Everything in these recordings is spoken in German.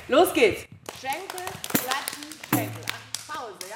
Los geht's. Schenkel, klatschen, Schenkel. Ach, Pause,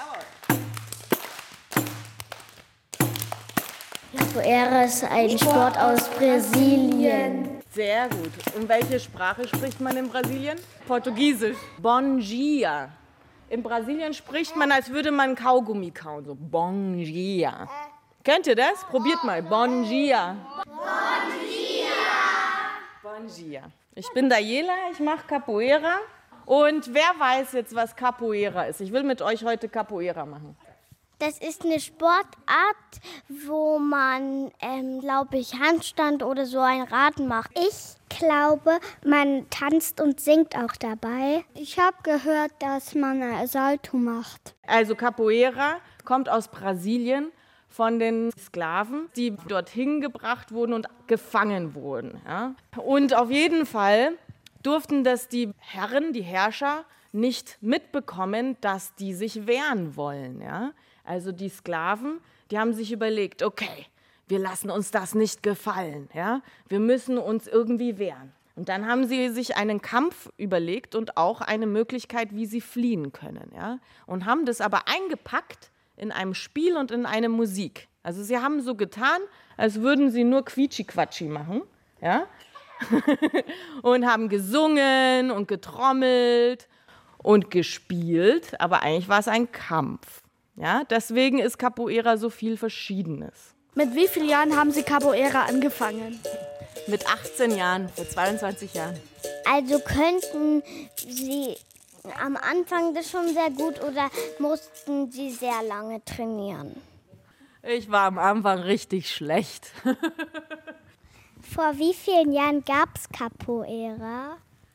jawohl. Capoeira ist ein Sport aus Brasilien. Sehr gut. Und welche Sprache spricht man in Brasilien? Portugiesisch. Bom dia. In Brasilien spricht man, als würde man Kaugummi kauen. So, bom dia. Kennt ihr das? Probiert mal. Bom dia. Bom dia. Bom dia. Ich bin Daniela, ich mache Capoeira. Und wer weiß jetzt, was Capoeira ist? Ich will mit euch heute Capoeira machen. Das ist eine Sportart, wo man, glaube ich, Handstand oder so ein Rad macht. Ich glaube, man tanzt und singt auch dabei. Ich habe gehört, dass man ein Salto macht. Also Capoeira kommt aus Brasilien von den Sklaven, die dorthin gebracht wurden und gefangen wurden. Ja? Und auf jeden Fall durften das die Herren, die Herrscher, nicht mitbekommen, dass die sich wehren wollen. Ja? Also die Sklaven, die haben sich überlegt, okay, wir lassen uns das nicht gefallen. Ja? Wir müssen uns irgendwie wehren. Und dann haben sie sich einen Kampf überlegt und auch eine Möglichkeit, wie sie fliehen können. Ja? Und haben das aber eingepackt in einem Spiel und in eine Musik. Also sie haben so getan, als würden sie nur Quietschi-Quatschi machen. Ja? Und haben gesungen und getrommelt und gespielt. Aber eigentlich war es ein Kampf. Ja, deswegen ist Capoeira so viel Verschiedenes. Mit wie vielen Jahren haben Sie Capoeira angefangen? Mit 18 Jahren, vor 22 Jahren. Also könnten Sie am Anfang das schon sehr gut oder mussten Sie sehr lange trainieren? Ich war am Anfang richtig schlecht. Vor wie vielen Jahren gab es Capoeira?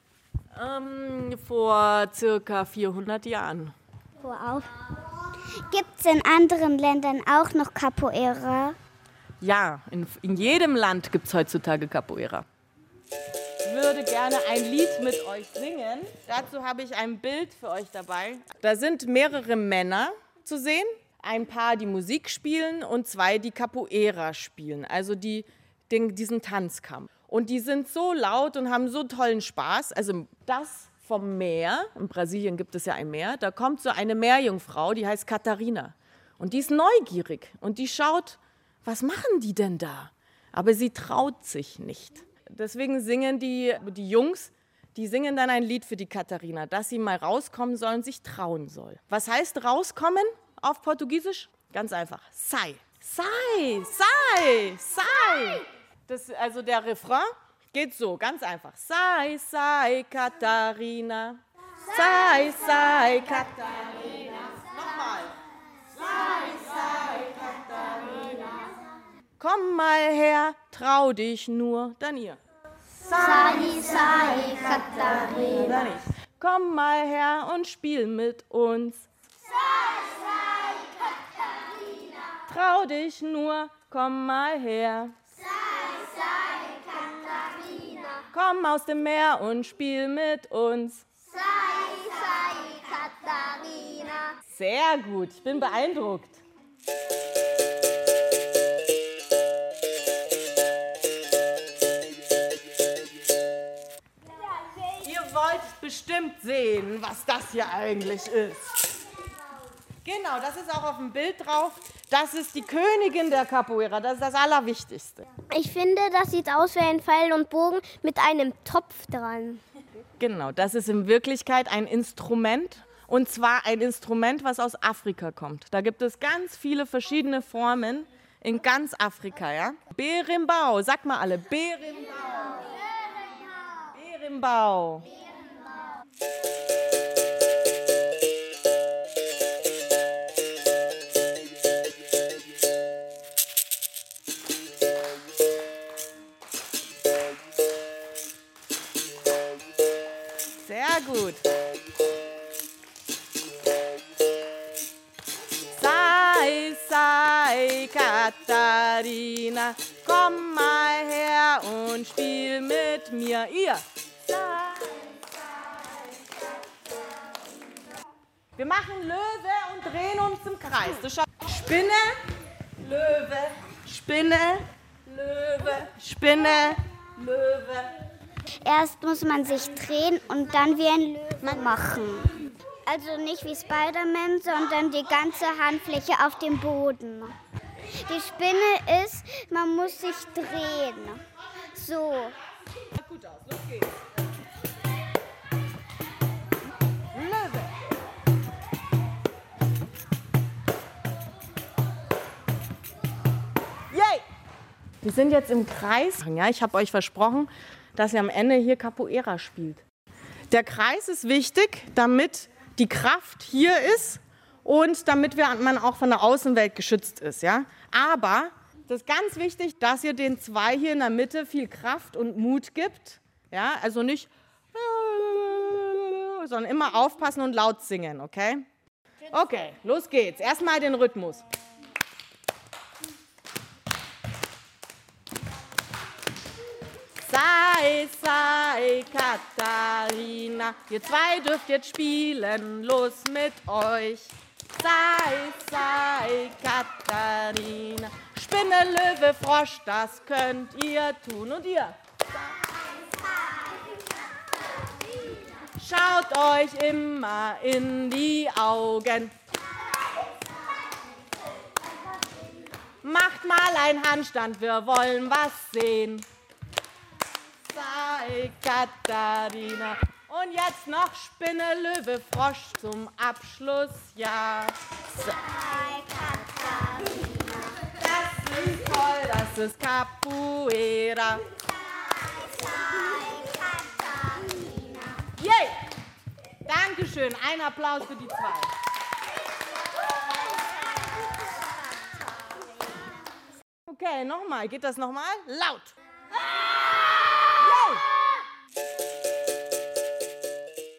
Vor circa 400 Jahren. Wow. Gibt es in anderen Ländern auch noch Capoeira? Ja, in jedem Land gibt es heutzutage Capoeira. Ich würde gerne ein Lied mit euch singen. Dazu habe ich ein Bild für euch dabei. Da sind mehrere Männer zu sehen. Ein paar, die Musik spielen und 2, die Capoeira spielen, also diesen Tanzkampf. Und die sind so laut und haben so tollen Spaß. Also das vom Meer, in Brasilien gibt es ja ein Meer, da kommt so eine Meerjungfrau, die heißt Katharina. Und die ist neugierig und die schaut, was machen die denn da? Aber sie traut sich nicht. Deswegen singen die Jungs, die singen dann ein Lied für die Katharina, dass sie mal rauskommen soll und sich trauen soll. Was heißt rauskommen auf Portugiesisch? Ganz einfach, sai, sai, sai, sai. Das, also der Refrain geht so, ganz einfach. Sai, sai, Katharina. Sai, sai, Katharina. Nochmal. Sai, sai, Katharina. Komm mal her, trau dich nur. Dann ihr. Sai, sai, Katharina. Dann ich. Komm mal her und spiel mit uns. Sai, sai, Katharina. Trau dich nur, komm mal her. Komm aus dem Meer und spiel mit uns. Sai, sai, Katharina. Sehr gut, ich bin beeindruckt. Ihr wollt bestimmt sehen, was das hier eigentlich ist. Genau, das ist auch auf dem Bild drauf. Das ist die Königin der Capoeira, das ist das Allerwichtigste. Ich finde, das sieht aus wie ein Pfeil und Bogen mit einem Topf dran. Genau, das ist in Wirklichkeit ein Instrument. Und zwar ein Instrument, was aus Afrika kommt. Da gibt es ganz viele verschiedene Formen in ganz Afrika. Ja? Berimbau, sag mal alle. Berimbau. Berimbau. Sehr gut. Sai, sai, Katharina, komm mal her und spiel mit mir. Ihr. Sai, wir machen Löwe und drehen uns im Kreis. Du schaust. Spinne, Löwe, Spinne, Löwe, Spinne, Löwe. Erst muss man sich drehen und dann wie ein Löwe machen. Also nicht wie Spider-Man, sondern die ganze Handfläche auf dem Boden. Die Spinne ist, man muss sich drehen. So. Sieht gut aus, los geht's. Löwe. Yay! Wir sind jetzt im Kreis. Ja, ich habe euch versprochen, dass ihr am Ende hier Capoeira spielt. Der Kreis ist wichtig, damit die Kraft hier ist und damit man auch von der Außenwelt geschützt ist. Ja? Aber das ist ganz wichtig, dass ihr den zwei hier in der Mitte viel Kraft und Mut gibt. Ja? Also nicht, sondern immer aufpassen und laut singen, okay? Okay, los geht's. Erstmal den Rhythmus. Sei, Katharina, ihr zwei dürft jetzt spielen, los mit euch. Sei, Katharina, Spinne, Löwe, Frosch, das könnt ihr tun. Und ihr? Schaut euch immer in die Augen. Macht mal einen Handstand, wir wollen was sehen. Sei, Katharina. Und jetzt noch Spinne, Löwe, Frosch zum Abschluss, ja. Sei, Katharina. Das ist toll, das ist Capoeira. Sei, Katharina. Yay! Dankeschön, ein Applaus für die zwei. Okay, nochmal, geht das nochmal? Laut!